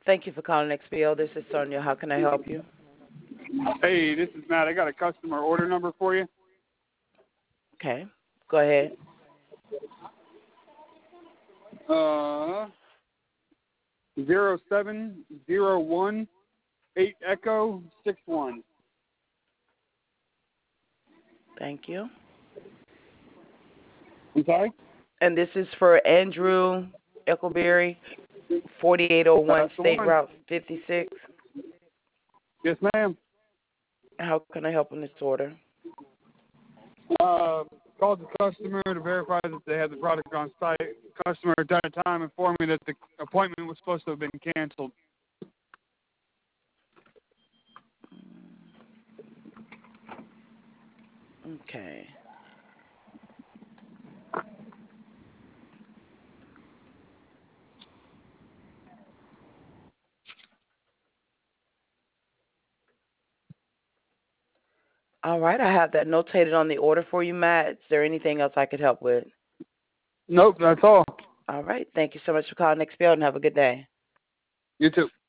Thank you for calling XPO. This is Sonia. How can I help you? Hey, this is Matt. I got a customer order number for you. Okay, go ahead. 07018 Echo 61. Thank you. I'm sorry? And this is for Andrew Eckleberry, 4801 That's the State one. Route 56. Yes, ma'am. How can I help in this order? Called the customer to verify that they had the product on site. Customer at that time informed me that the appointment was supposed to have been canceled. Okay. All right, I have that notated on the order for you, Matt. Is there anything else I could help with? Nope, that's all. All right, thank you so much for calling XPO and have a good day. You too.